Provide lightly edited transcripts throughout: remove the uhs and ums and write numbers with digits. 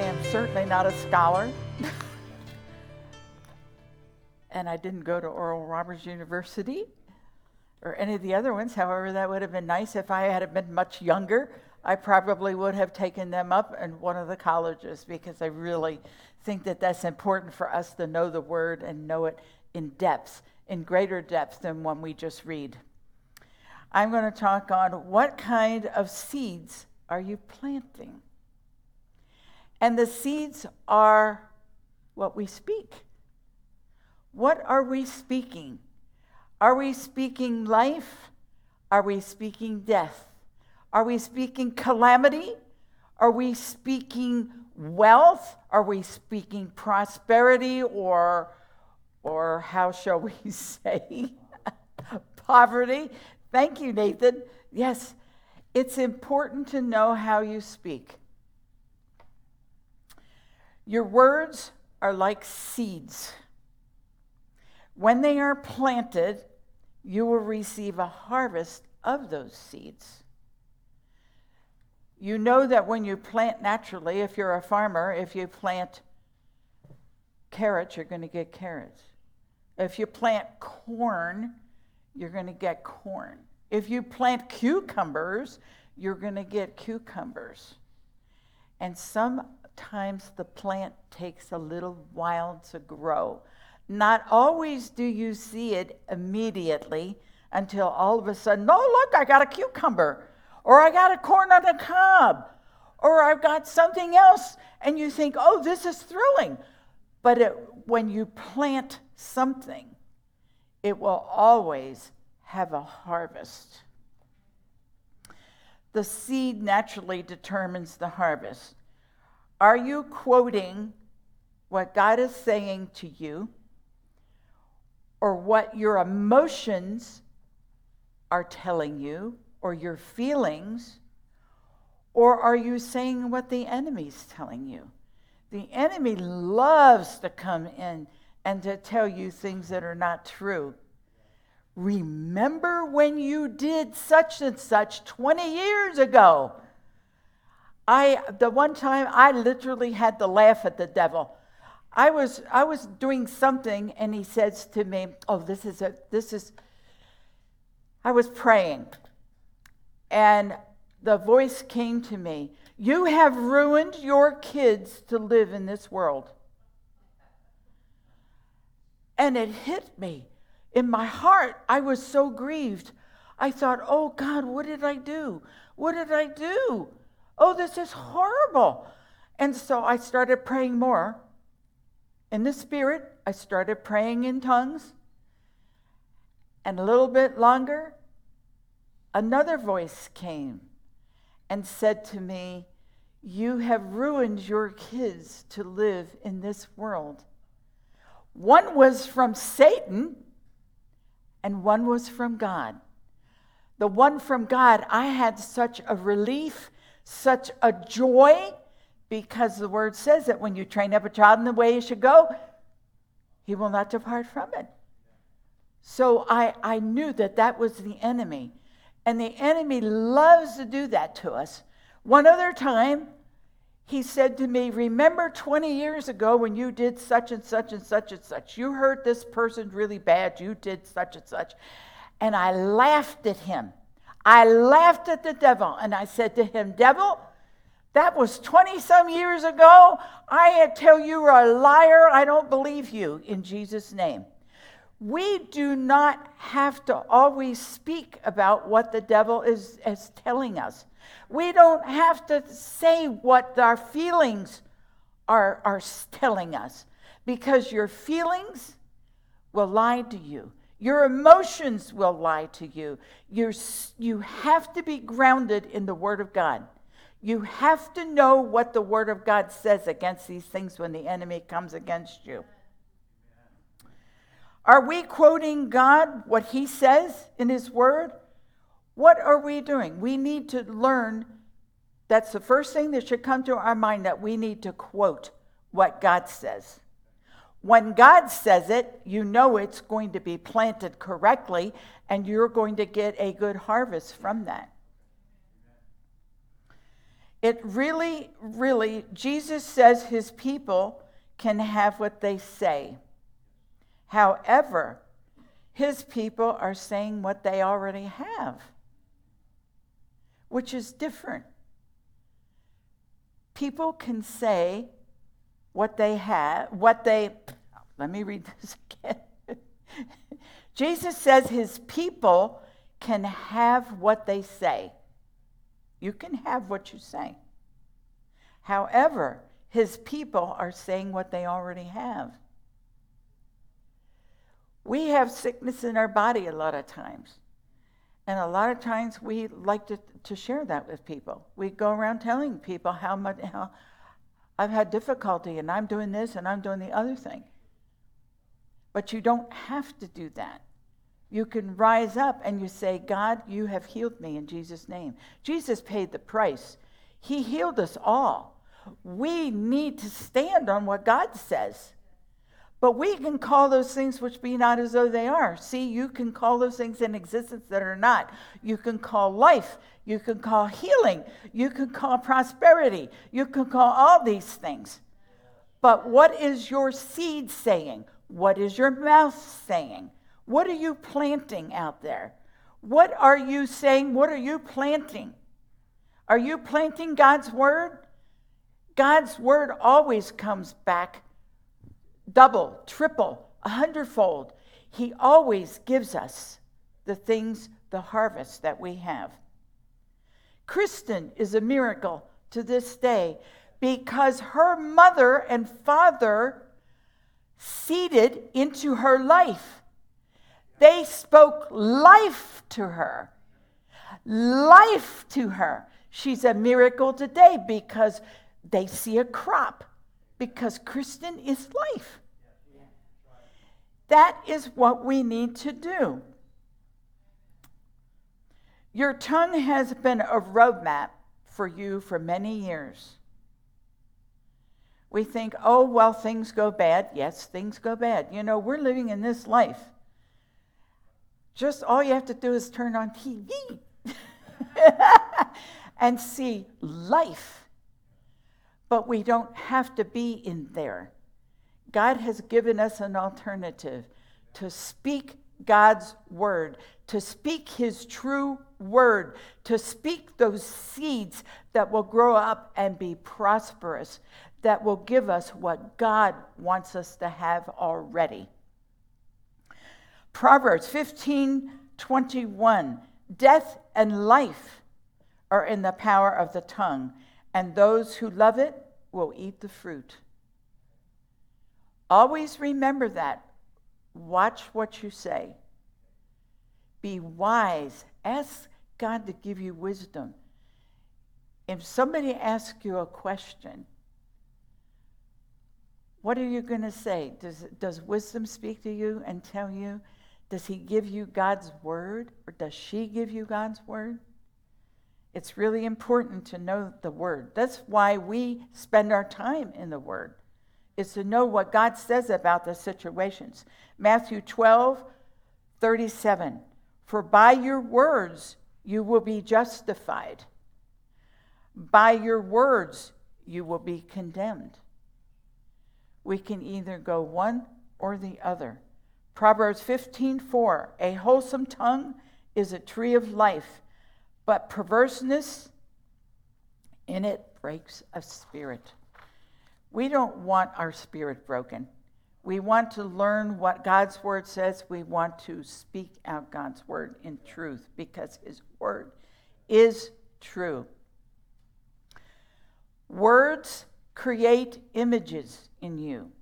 am certainly not a scholar. And I didn't go to Oral Roberts University or any of the other ones. However, that would have been nice. If I had been much younger, I probably would have taken them up in one of the colleges, because I really think that that's important for us to know the Word and know it in depth, in greater depth than when we just read. I'm going to talk on what kind of seeds are you planting? And the seeds are what we speak. What are we speaking? Are we speaking life? Are we speaking death? Are we speaking calamity? Are we speaking wealth? Are we speaking prosperity, or how shall we say, poverty? Thank you, Nathan. Yes, it's important to know how you speak. Your words are like seeds. When they are planted, you will receive a harvest of those seeds. You know that when you plant naturally, if you're a farmer, if you plant carrots, you're going to get carrots. If you plant corn, you're going to get corn. If you plant cucumbers, you're going to get cucumbers. And sometimes the plant takes a little while to grow. Not always do you see it immediately until all of a sudden, oh, look, I got a cucumber, or I got a corn on the cob, or I've got something else, and you think, oh, this is thrilling. But when you plant something, it will always have a harvest. The seed naturally determines the harvest. Are you quoting what God is saying to you, or what your emotions are telling you, or your feelings, or are you saying what the enemy's telling you? The enemy loves to come in and to tell you things that are not true. Remember when you did such and such 20 years ago? The one time I literally had to laugh at the devil. I was doing something, and he says to me, oh, I was praying, and the voice came to me, you have ruined your kids to live in this world. And it hit me in my heart. I was so grieved. I thought, oh God, what did I do? What did I do? Oh, this is horrible. And so I started praying more. In the Spirit, I started praying in tongues. And a little bit longer, another voice came and said to me, you have ruined your kids to live in this world. One was from Satan, and one was from God. The one from God, I had such a relief, such a joy, because the word says that when you train up a child in the way he should go, he will not depart from it. So I knew that was the enemy. And the enemy loves to do that to us. One other time, he said to me, remember 20 years ago when you did such and such and such and such. You hurt this person really bad. You did such and such. And I laughed at him. I laughed at the devil. And I said to him, devil, that was 20-some years ago. I tell you, you're a liar. I don't believe you, in Jesus' name. We do not have to always speak about what the devil is telling us. We don't have to say what our feelings are telling us, because your feelings will lie to you. Your emotions will lie to you. You have to be grounded in the Word of God. You have to know what the Word of God says against these things when the enemy comes against you. Are we quoting God, what He says in His Word? What are we doing? We need to learn. That's the first thing that should come to our mind, that we need to quote what God says. When God says it, you know it's going to be planted correctly, and you're going to get a good harvest from that. It really, Jesus says his people can have what they say. However, his people are saying what they already have, which is different. People can say what they have, let me read this again. Jesus says his people can have what they say. You can have what you say. However, his people are saying what they already have. We have sickness in our body a lot of times. And a lot of times we like to share that with people. We go around telling people how I've had difficulty and I'm doing this and I'm doing the other thing. But you don't have to do that. You can rise up and you say, God, you have healed me in Jesus' name. Jesus paid the price. He healed us all. We need to stand on what God says. But we can call those things which be not as though they are. See, you can call those things in existence that are not. You can call life. You can call healing. You can call prosperity. You can call all these things. But what is your seed saying? What is your mouth saying? What are you planting out there? What are you saying? What are you planting? Are you planting God's word? God's word always comes back double, triple, 100-fold. He always gives us the things, the harvest that we have. Kristen is a miracle to this day because her mother and father seeded into her life. They spoke life to her. Life to her. She's a miracle today because they see a crop. Because Kristen is life. That is what we need to do. Your tongue has been a roadmap for you for many years. We think, oh, well, things go bad. Yes, things go bad. You know, we're living in this life. Just all you have to do is turn on TV and see life. But we don't have to be in there. God has given us an alternative to speak God's word, to speak his true word, to speak those seeds that will grow up and be prosperous, that will give us what God wants us to have already. Proverbs 15:21, death and life are in the power of the tongue, and those who love it will eat the fruit. Always remember that. Watch what you say. Be wise. Ask God to give you wisdom. If somebody asks you a question, what are you going to say? Does wisdom speak to you and tell you? Does he give you God's word, or does she give you God's word? It's really important to know the word. That's why we spend our time in the word, is to know what God says about the situations. Matthew 12:37, for by your words you will be justified. By your words you will be condemned. We can either go one or the other. Proverbs 15:4, a wholesome tongue is a tree of life, but perverseness in it breaks a spirit. We don't want our spirit broken. We want to learn what God's word says. We want to speak out God's word in truth because his word is true. Words create images in you.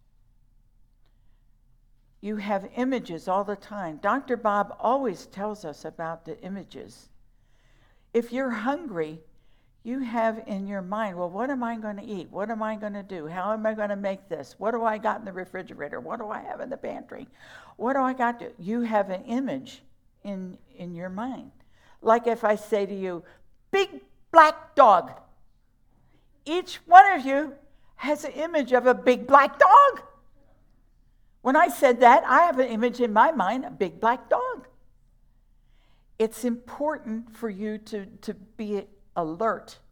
You have images all the time. Dr. Bob always tells us about the images. If you're hungry, you have in your mind, well, what am I going to eat? What am I going to do? How am I going to make this? What do I got in the refrigerator? What do I have in the pantry? What do I got to? You have an image in your mind. Like if I say to you, big black dog. Each one of you has an image of a big black dog. When I said that, I have an image in my mind, a big black dog. It's important for you to be alert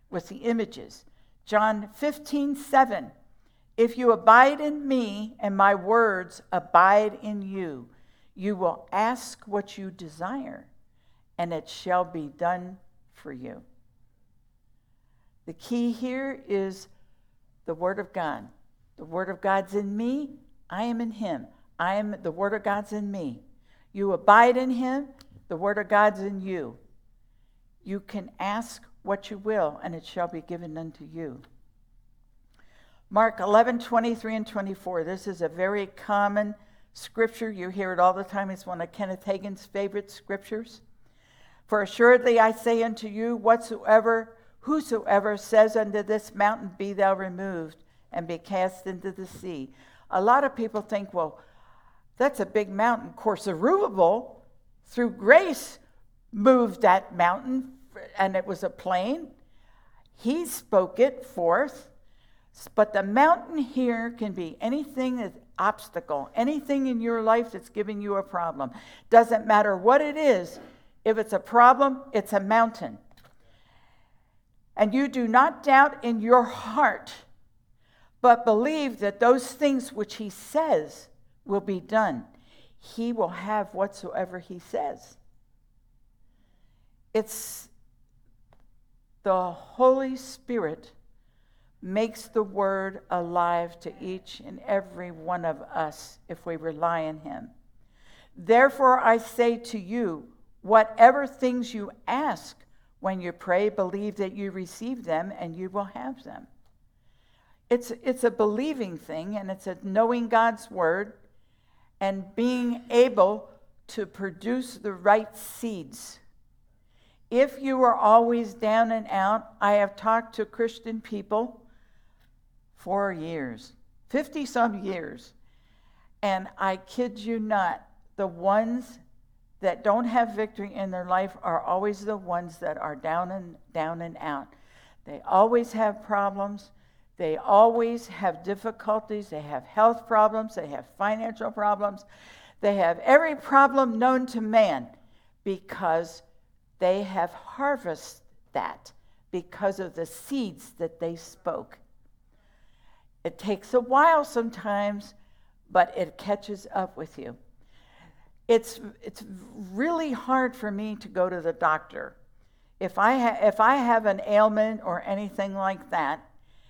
with the images. John 15:7. If you abide in me and my words abide in you, you will ask what you desire, and it shall be done for you. The key here is the Word of God. The Word of God's in me, I am in him. The Word of God's in me. You abide in him, the Word of God's in you. You can ask what you will, and it shall be given unto you. Mark 11:23 and 24. This is a very common scripture. You hear it all the time. It's one of Kenneth Hagin's favorite scriptures. For assuredly I say unto you, whosoever says unto this mountain, be thou removed, and be cast into the sea. A lot of people think, well, that's a big mountain. Of course, Zerubbabel, through grace, moved that mountain, and it was a plain. He spoke it forth. But the mountain here can be anything that's obstacle, anything in your life that's giving you a problem. Doesn't matter what it is. If it's a problem, it's a mountain. And you do not doubt in your heart, but believe that those things which he says will be done. He will have whatsoever he says. It's the Holy Spirit makes the word alive to each and every one of us if we rely on him. Therefore I say to you, whatever things you ask when you pray, believe that you receive them and you will have them. It's a believing thing, and it's a knowing God's word and being able to produce the right seeds. If you are always down and out, I have talked to Christian people for years, 50-some years, and I kid you not, the ones that don't have victory in their life are always the ones that are down and out. They always have problems. They always have difficulties. They have health problems. They have financial problems. They have every problem known to man because they have harvested that because of the seeds that they spoke. It takes a while sometimes, but it catches up with you. It's really hard for me to go to the doctor. If I have an ailment or anything like that,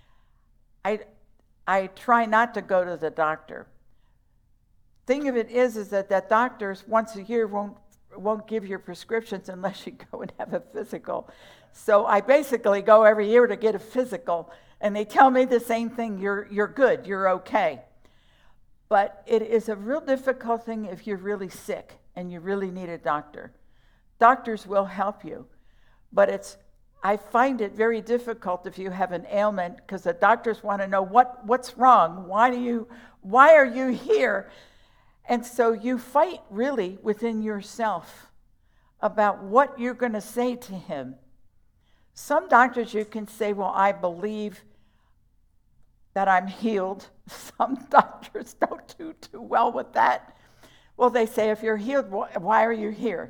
I try not to go to the doctor. Thing of it is that doctors once a year won't give you prescriptions unless you go and have a physical. So I basically go every year to get a physical, and they tell me the same thing, you're good, you're okay. But it is a real difficult thing if you're really sick and you really need a doctor. Doctors will help you, but I find it very difficult if you have an ailment because the doctors want to know what's wrong, why are you here? And so you fight really within yourself about what you're going to say to him. Some doctors you can say, well, I believe that I'm healed. Some doctors don't do too well with that. Well, they say, if you're healed, why are you here,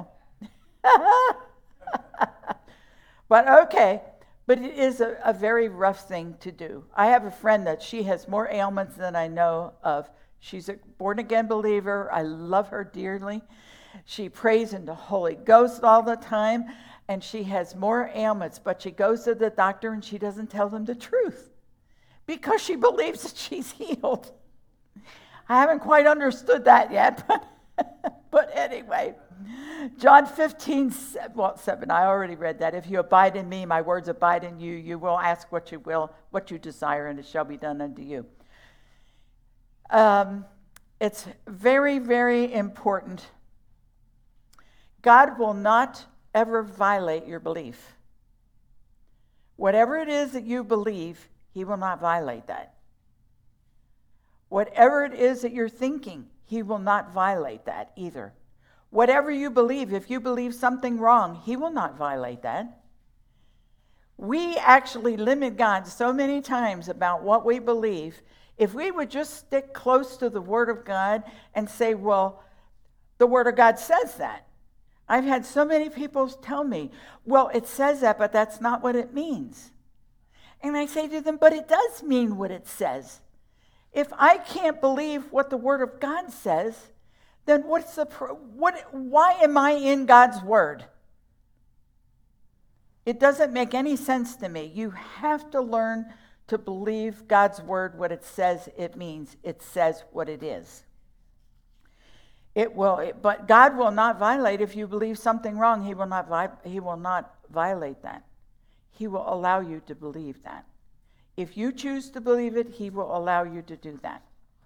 But okay, but it is a very rough thing to do. I have a friend that she has more ailments than I know of. She's a born-again believer. I love her dearly. She prays in the Holy Ghost all the time, and she has more ailments, but she goes to the doctor and she doesn't tell them the truth because she believes that she's healed. I haven't quite understood that yet, but anyway. John 15:7, I already read that. If you abide in me, my words abide in you, you will ask what you will, what you desire, and it shall be done unto you. It's very, very important. God will not ever violate your belief. Whatever it is that you believe, he will not violate that. Whatever it is that you're thinking, he will not violate that either. Whatever you believe, if you believe something wrong, he will not violate that. We actually limit God so many times about what we believe. If we would just stick close to the Word of God and say, well, the Word of God says that. I've had so many people tell me, well, it says that, but that's not what it means. And I say to them, but it does mean what it says. If I can't believe what the Word of God says, then why am I in God's Word? It doesn't make any sense to me. You have to learn to believe God's Word, what it says it means. It says what it is. But God will not violate if you believe something wrong. He will not violate that. He will allow you to believe that. If you choose to believe it, he will allow you to do that.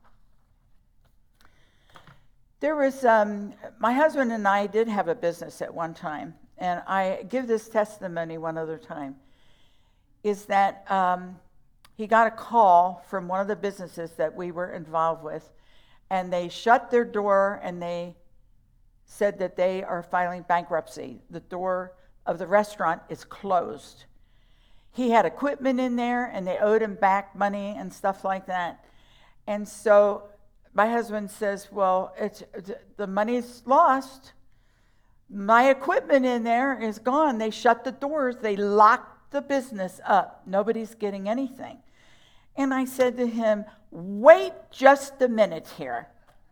There was, my husband and I did have a business at one time, and I give this testimony one other time, is that he got a call from one of the businesses that we were involved with, and they shut their door and they said that they are filing bankruptcy. The door of the restaurant is closed. He had equipment in there and they owed him back money and stuff like that. And so my husband says, well, the money's lost. My equipment in there is gone. They shut the doors. They locked the business up. Nobody's getting anything. And I said to him, wait just a minute here.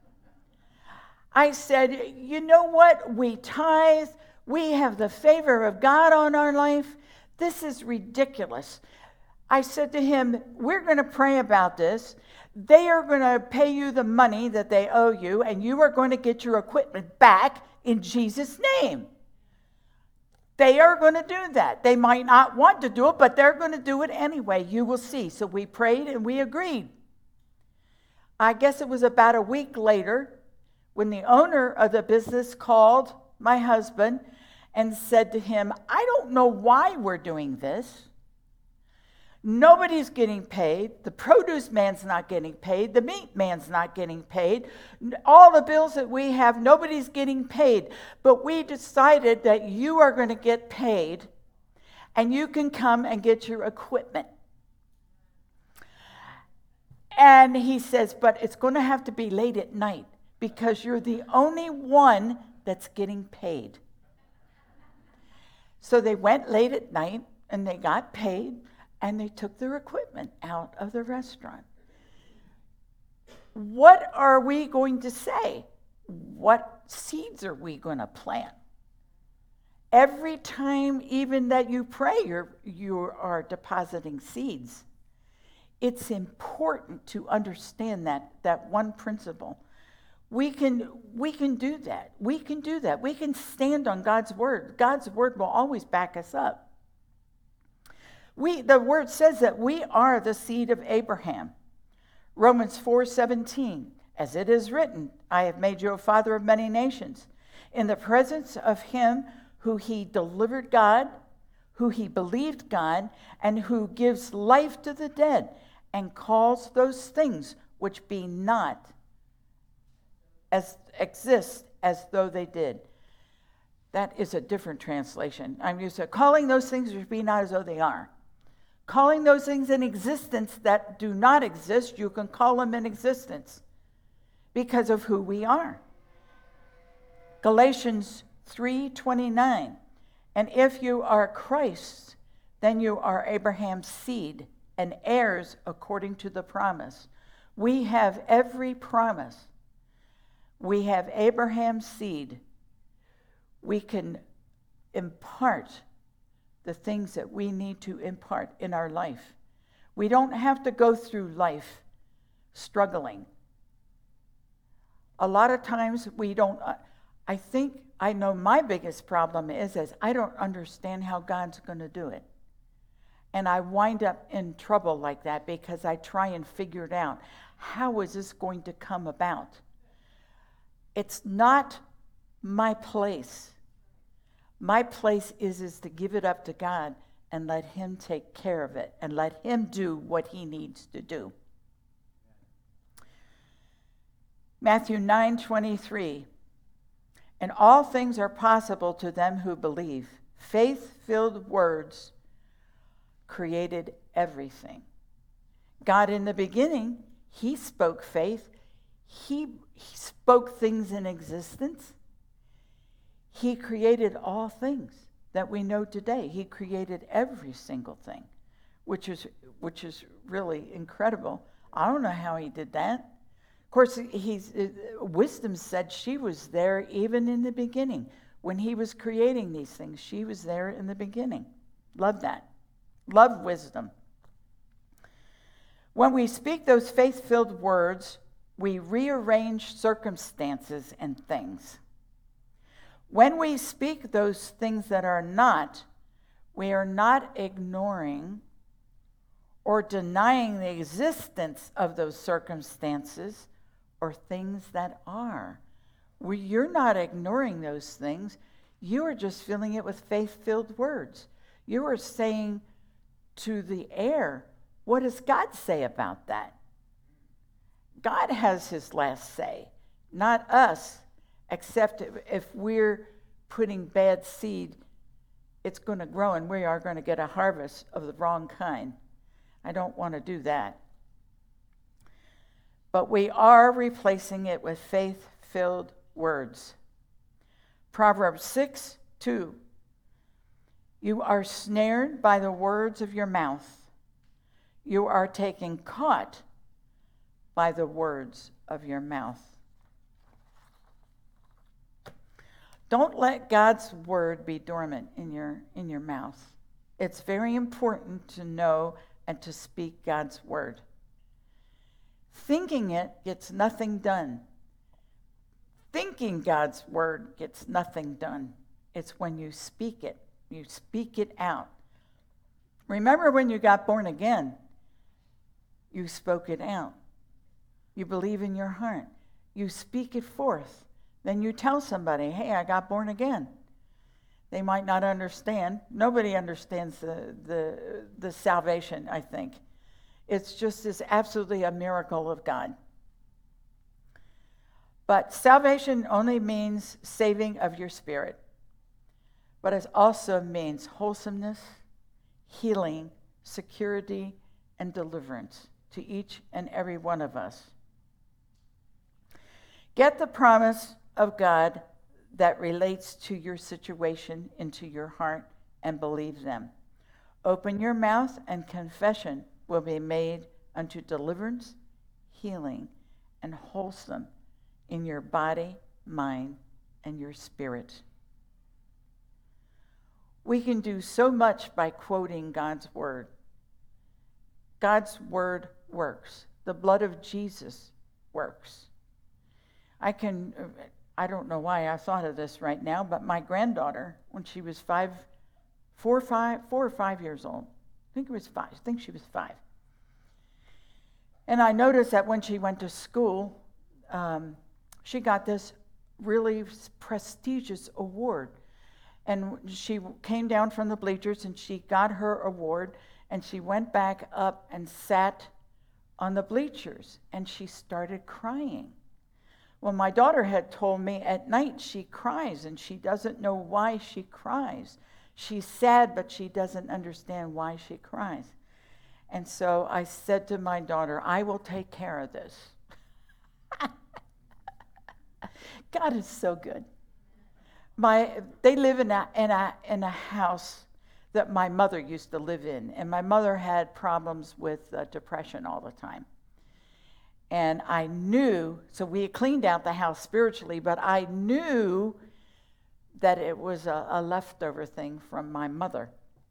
I said, you know what? We tithe. We have the favor of God on our life. This is ridiculous. I said to him, we're going to pray about this. They are going to pay you the money that they owe you, and you are going to get your equipment back in Jesus' name. They are going to do that. They might not want to do it, but they're going to do it anyway. You will see. So we prayed and we agreed. I guess it was about a week later when the owner of the business called my husband and said to him, I don't know why we're doing this. Nobody's getting paid. The produce man's not getting paid. The meat man's not getting paid. All the bills that we have, nobody's getting paid. But we decided that you are going to get paid and you can come and get your equipment. And he says, but it's going to have to be late at night because you're the only one that's getting paid. So they went late at night and they got paid. And they took their equipment out of the restaurant. What are we going to say? What seeds are we going to plant? Every time even that you pray, you are depositing seeds. It's important to understand that one principle. We can do that. We can do that. We can stand on God's word. God's word will always back us up. The word says that we are the seed of Abraham. Romans 4:17, as it is written, I have made you a father of many nations, in the presence of him who he delivered God, who he believed God, and who gives life to the dead, and calls those things which be not as exist as though they did. That is a different translation. I'm used to calling those things which be not as though they are. Calling those things in existence that do not exist, you can call them in existence because of who we are. Galatians 3:29, and if you are Christ, then you are Abraham's seed and heirs according to the promise. We have every promise. We have Abraham's seed. We can impart the things that we need to impart in our life. We don't have to go through life struggling. A lot of times we don't, I know my biggest problem is I don't understand how God's going to do it. And I wind up in trouble like that because I try and figure it out. How is this going to come about? It's not my place. My place is to give it up to God and let him take care of it and let him do what he needs to do. Matthew 9:23, and all things are possible to them who believe. Faith-filled words created everything. God in the beginning, he spoke faith. He spoke things in existence. He created all things that we know today. He created every single thing, which is really incredible. I don't know how he did that. Of course, wisdom said she was there even in the beginning. When he was creating these things, she was there in the beginning. Love that. Love wisdom. When we speak those faith-filled words, we rearrange circumstances and things. When we speak those things that are not, we are not ignoring or denying the existence of those circumstances or things that are. You're not ignoring those things. You are just filling it with faith-filled words. You are saying to the air, what does God say about that? God has his last say, not us, except if we're putting bad seed, it's going to grow and we are going to get a harvest of the wrong kind. I don't want to do that. But we are replacing it with faith-filled words. Proverbs 6:2. You are snared by the words of your mouth. You are taken caught by the words of your mouth. Don't let God's word be dormant in your mouth. It's very important to know and to speak God's word. Thinking it gets nothing done. Thinking God's word gets nothing done. It's when you speak it. You speak it out. Remember when you got born again, you spoke it out. You believe in your heart. You speak it forth. Then you tell somebody, hey, I got born again. They might not understand. Nobody understands the salvation, I think. It's absolutely a miracle of God. But salvation only means saving of your spirit. But it also means wholesomeness, healing, security, and deliverance to each and every one of us. Get the promise of God that relates to your situation into your heart and believe them. Open your mouth and confession will be made unto deliverance, healing, and wholesome in your body, mind, and your spirit. We can do so much by quoting God's word. God's word works. The blood of Jesus works. I don't know why I thought of this right now, but my granddaughter, when she was 4 or 5 years old, I think she was 5. And I noticed that when she went to school, she got this really prestigious award. And she came down from the bleachers and she got her award and she went back up and sat on the bleachers and she started crying. Well, my daughter had told me at night she cries and she doesn't know why she cries. She's sad, but she doesn't understand why she cries. And so I said to my daughter, I will take care of this. God is so good. They live in a house that my mother used to live in, and my mother had problems with depression all the time. And I knew, so we had cleaned out the house spiritually, but I knew that it was a leftover thing from my mother.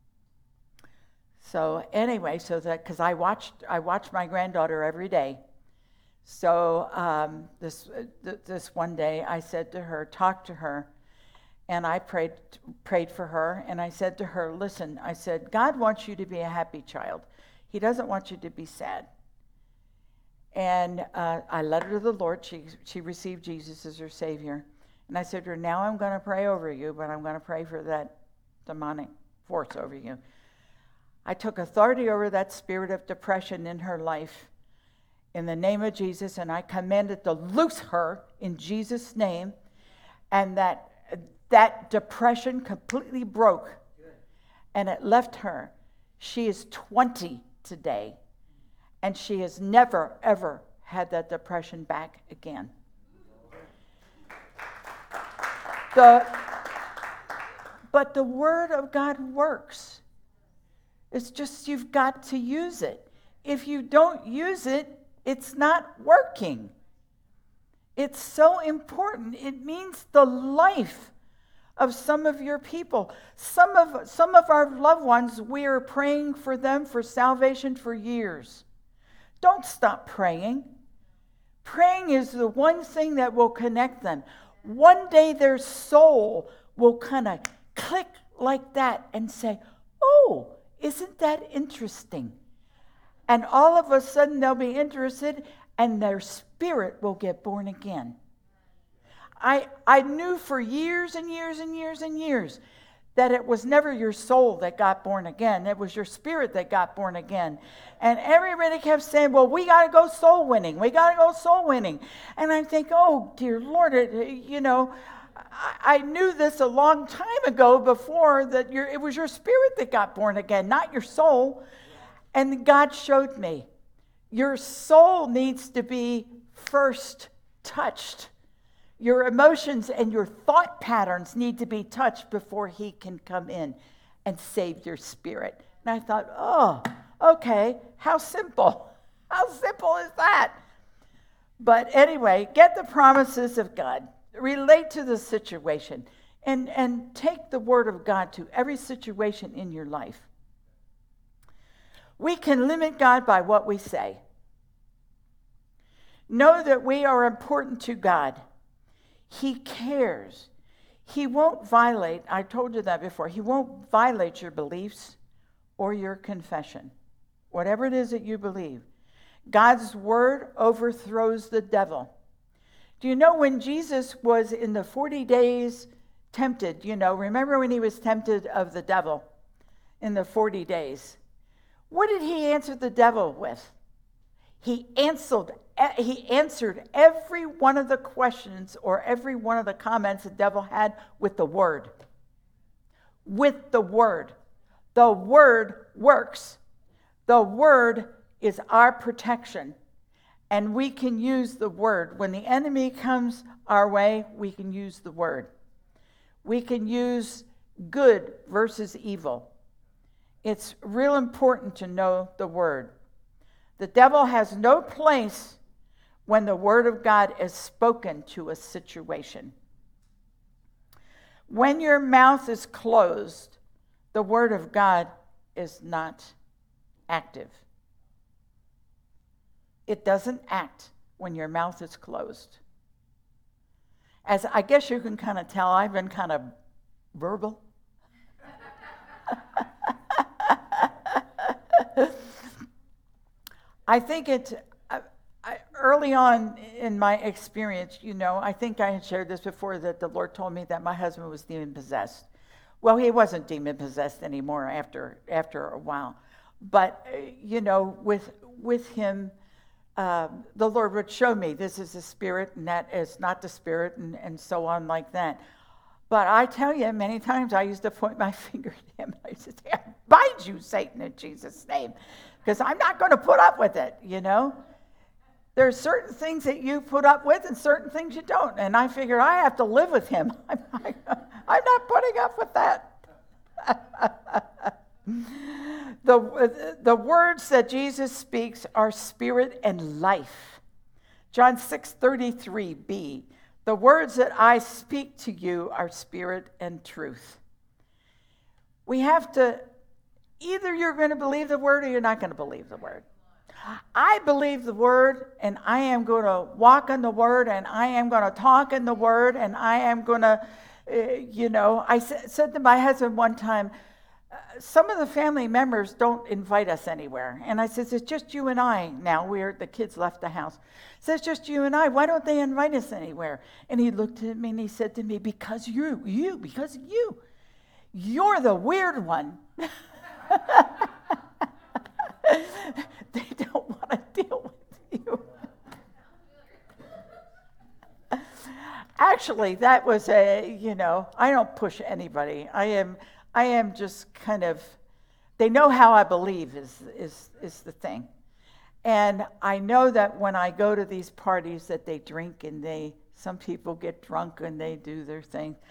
So anyway, because I watched my granddaughter every day. So this one day I said to her, talk to her, and I prayed for her, and I said to her, listen, I said, God wants you to be a happy child. He doesn't want you to be sad. And I led her to the Lord. She received Jesus as her Savior. And I said to her, now I'm going to pray over you, but I'm going to pray for that demonic force over you. I took authority over that spirit of depression in her life in the name of Jesus, and I commanded to loose her in Jesus' name, and that depression completely broke, and it left her. She is 20 today. And she has never, ever had that depression back again. But the Word of God works. It's just you've got to use it. If you don't use it, it's not working. It's so important. It means the life of some of your people. Some of our loved ones, we are praying for them for salvation for years. Don't stop praying. Praying is the one thing that will connect them. One day their soul will kind of click like that and say, oh, isn't that interesting? And all of a sudden they'll be interested and their spirit will get born again. I knew for years and years and years and years that it was never your soul that got born again. It was your spirit that got born again. And everybody kept saying, well, we got to go soul winning. We got to go soul winning. And I think, oh, dear Lord, I knew this a long time ago before that it was your spirit that got born again, not your soul. And God showed me, your soul needs to be first touched. Your emotions and your thought patterns need to be touched before he can come in and save your spirit. And I thought, oh, okay, how simple. How simple is that? But anyway, get the promises of God. Relate to the situation. And take the word of God to every situation in your life. We can limit God by what we say. Know that we are important to God. He cares. He won't violate, I told you that before, he won't violate your beliefs or your confession. Whatever it is that you believe. God's word overthrows the devil. Do you know when Jesus was in the 40 days tempted, remember when he was tempted of the devil in the 40 days? What did he answer the devil with? He answered every one of the questions or every one of the comments the devil had with the word. With the word. The word works. The word is our protection. And we can use the word. When the enemy comes our way, we can use the word. We can use good versus evil. It's real important to know the word. The devil has no place when the word of God is spoken to a situation. When your mouth is closed, the word of God is not active. It doesn't act when your mouth is closed. As I guess you can kind of tell, I've been kind of verbal. I think early on in my experience, I think I had shared this before, that the Lord told me that my husband was demon-possessed. Well, he wasn't demon-possessed anymore after a while. But, with him, the Lord would show me this is the spirit and that is not the spirit and so on like that. But I tell you, many times I used to point my finger at him. I used to say, I bind you, Satan, in Jesus' name. Because I'm not going to put up with it, There are certain things that you put up with and certain things you don't. And I figure I have to live with him. I'm not putting up with that. The words that Jesus speaks are spirit and life. John 6:33b. The words that I speak to you are spirit and truth. We have to, either you're going to believe the word or you're not going to believe the word. I believe the word, and I am going to walk in the word, and I am going to talk in the word, and I am going to, I said to my husband one time, some of the family members don't invite us anywhere. And I said, it's just you and I now. The kids left the house. So it's just you and I. Why don't they invite us anywhere? And he looked at me and he said to me, because you. You're the weird one. They don't want to deal with you. Actually, that was I don't push anybody. I am just kind of, they know how I believe is the thing. And I know that when I go to these parties that they drink and some people get drunk and they do their thing.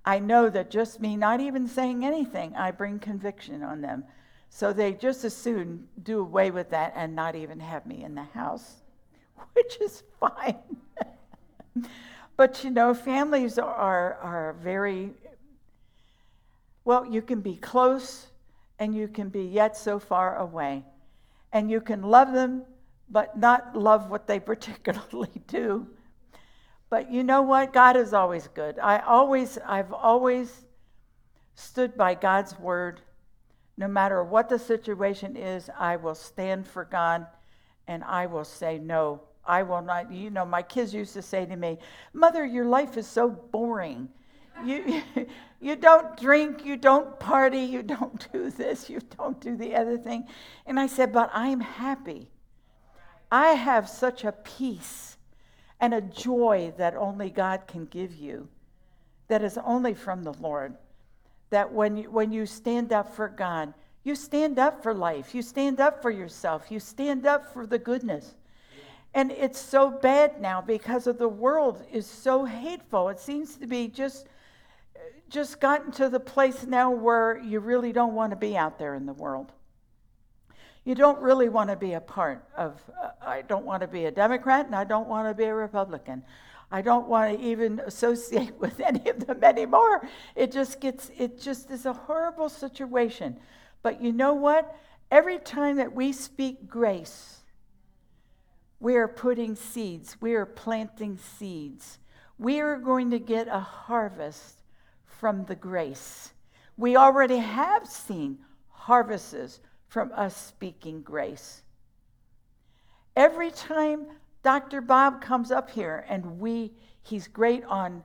I know that just me not even saying anything, I bring conviction on them. So they just as soon do away with that and not even have me in the house, which is fine. But families are very, well, you can be close and you can be yet so far away. And you can love them, but not love what they particularly do. But you know what? God is always good. I've always stood by God's word. No matter what the situation is, I will stand for God, and I will say, no, I will not. My kids used to say to me, Mother, your life is so boring. You don't drink, you don't party, you don't do this, you don't do the other thing. And I said, but I'm happy. I have such a peace and a joy that only God can give you, that is only from the Lord. That when you stand up for God, you stand up for life, you stand up for yourself, you stand up for the goodness. And it's so bad now because of the world is so hateful. It seems to be just gotten to the place now where you really don't want to be out there in the world. You don't really want to be a part of, I don't want to be a Democrat and I don't want to be a Republican. I don't want to even associate with any of them anymore. It just is a horrible situation. But you know what? Every time that we speak grace, we are putting seeds. We are planting seeds. We are going to get a harvest from the grace. We already have seen harvests from us speaking grace. Every time Dr. Bob comes up here and he's great on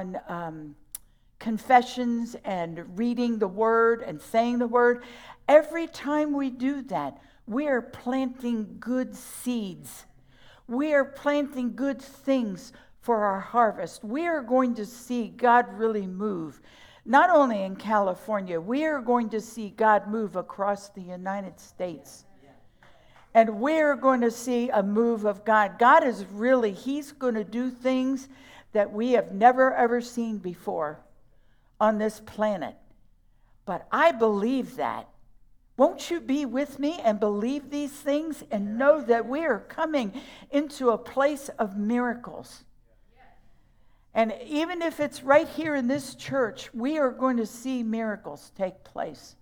confessions and reading the word and saying the word. Every time we do that, we are planting good seeds. We are planting good things for our harvest. We are going to see God really move. Not only in California, we are going to see God move across the United States. And we're going to see a move of God. God is really, he's going to do things that we have never, ever seen before on this planet. But I believe that. Won't you be with me and believe these things and know that we are coming into a place of miracles? And even if it's right here in this church, we are going to see miracles take place.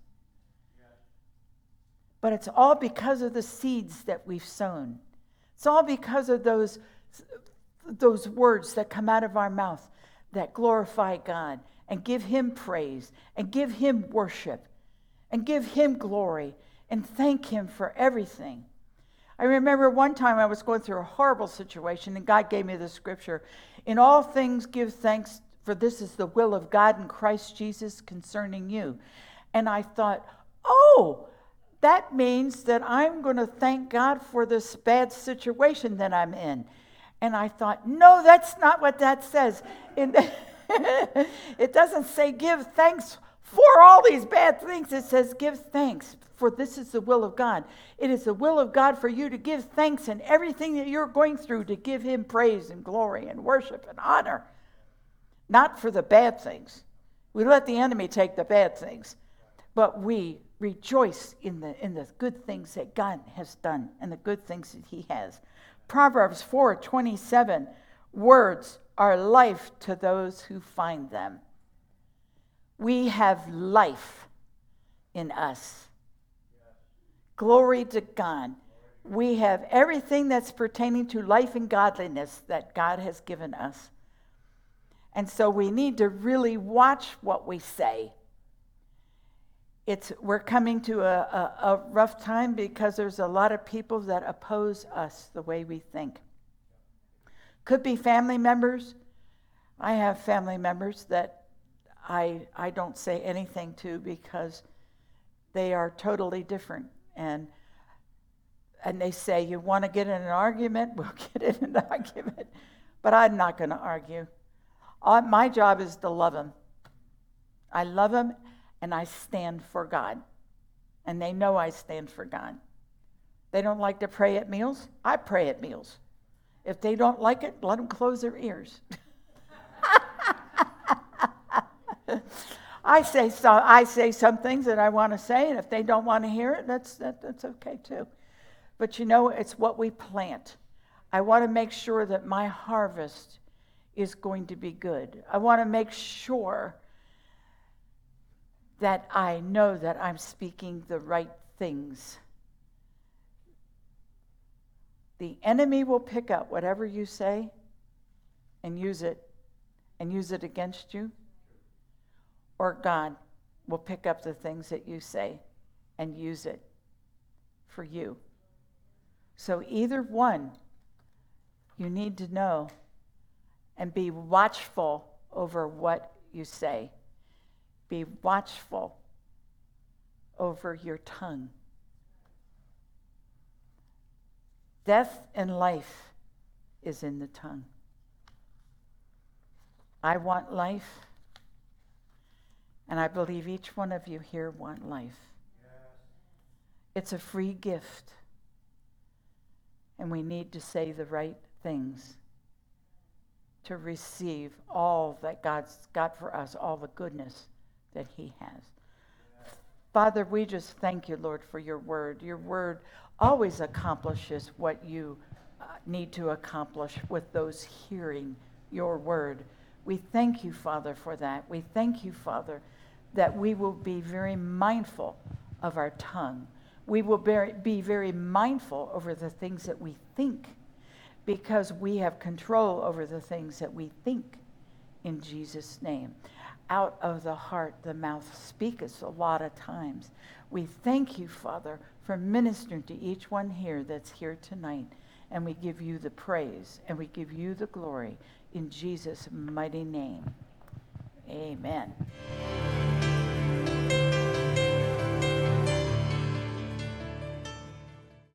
But it's all because of the seeds that we've sown. It's all because of those words that come out of our mouth that glorify God and give him praise and give him worship and give him glory and thank him for everything. I remember one time I was going through a horrible situation and God gave me the scripture. In all things give thanks, for this is the will of God in Christ Jesus concerning you. And I thought, that means that I'm going to thank God for this bad situation that I'm in. And I thought, no, that's not what that says. It doesn't say give thanks for all these bad things. It says give thanks, for this is the will of God. It is the will of God for you to give thanks in everything that you're going through, to give him praise and glory and worship and honor. Not for the bad things. We let the enemy take the bad things. But we rejoice in the good things that God has done and the good things that he has. Proverbs 4:27, words are life to those who find them. We have life in us. Glory to God. We have everything that's pertaining to life and godliness that God has given us. And so we need to really watch what we say. We're coming to a rough time because there's a lot of people that oppose us the way we think. Could be family members. I have family members that I don't say anything to because they are totally different. And they say, you want to get in an argument? We'll get in an argument. But I'm not going to argue. My job is to love them. I love them. And I stand for God. And they know I stand for God. They don't like to pray at meals. I pray at meals. If they don't like it, let them close their ears. I say some things that I want to say, and if they don't want to hear it, that's okay too. But it's what we plant. I want to make sure that my harvest is going to be good. I want to make sure that I know that I'm speaking the right things. The enemy will pick up whatever you say and use it against you, or God will pick up the things that you say and use it for you. So either one, you need to know and be watchful over what you say. Be watchful over your tongue. Death and life is in the tongue. I want life, and I believe each one of you here want life. Yes. It's a free gift, and we need to say the right things to receive all that God's got for us, all the goodness that he has. Father, we just thank you, Lord, for your word. Your word always accomplishes what you need to accomplish with those hearing your word. We thank you, Father, for that. We thank you, Father, that we will be very mindful of our tongue. We will be very mindful over the things that we think, because we have control over the things that we think, in Jesus' name. Out of the heart, the mouth speaketh, a lot of times. We thank you, Father, for ministering to each one here that's here tonight. And we give you the praise and we give you the glory in Jesus' mighty name. Amen.